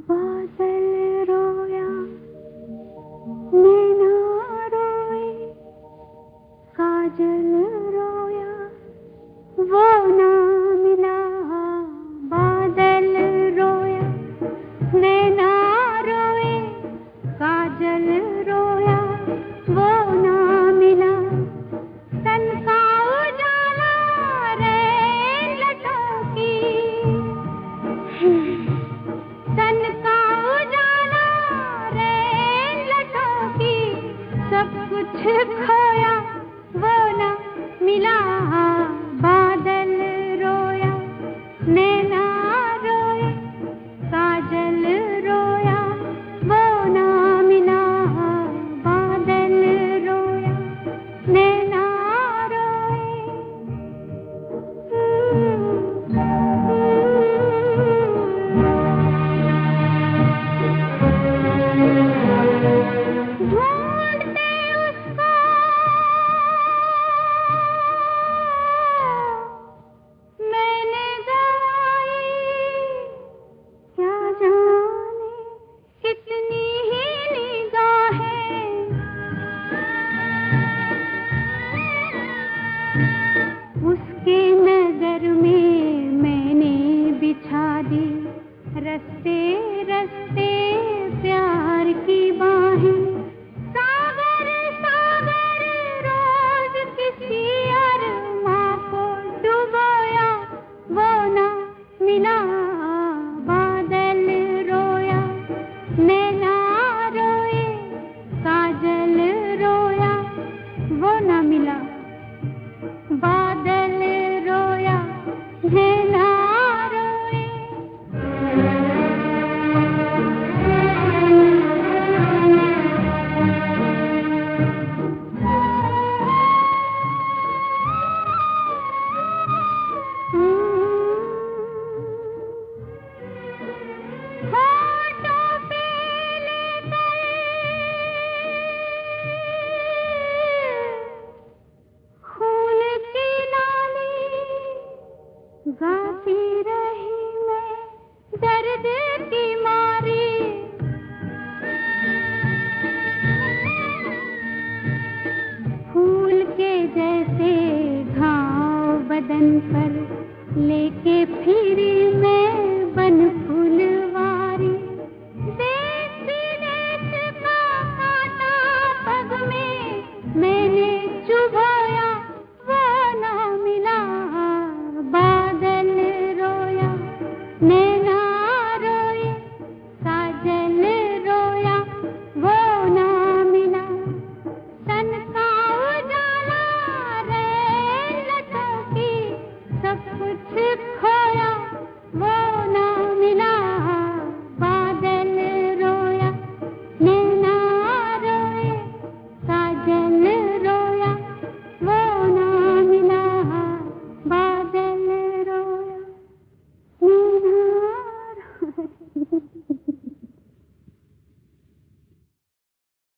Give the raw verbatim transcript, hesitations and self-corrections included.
बादल रोया नैना रोए, काजल रोया वो ना मिला। बादल रोया नैना रोए, काजल रोया वो ना मिला। तन का उजाला रैन लटों की, तन का उजाला रैन लटों की, सब कुछ खोया वो ना मिला। बादल रोया नैना रोए, काजल रोया वो ना मिला। बादल रोया नैना रोए। ढूंढते उसको मैंने गवाई, क्या जाने कितनी ही निगाहें। उसके नजर में मैंने बिछा दी रस्ते रस्ते प्यार की बाहें। सागर सागर रोज किसी अरमां को डुबोया वो ना मिला। बादल रोया नैना रोए, काजल रोया वो ना मिला। बादल रोया नैना रोए। होठों पे लेकर खून की नाली गाती रही मैं दर्द की मारी। फूल के जैसे घाव बदन पर लेके